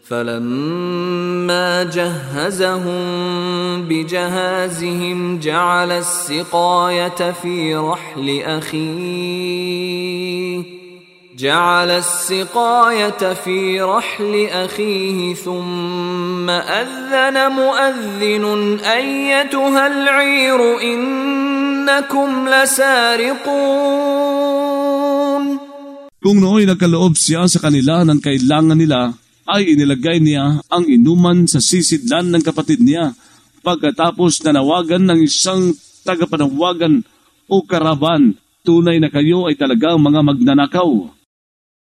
فلما جهزهم بجهازهم جعل السقاية في رحل أخيه ثم أذن مؤذن أيتها العير إنكم لسارقون. Kung nooy nagkaloob siya sa kanila ng kailangan nila, ay inilagay niya ang inuman sa sisidlan ng kapatid niya. Pagkatapos nanawagan ng isang tagapanawagan o karaban, tunay na kayo ay talagang mga magnanakaw.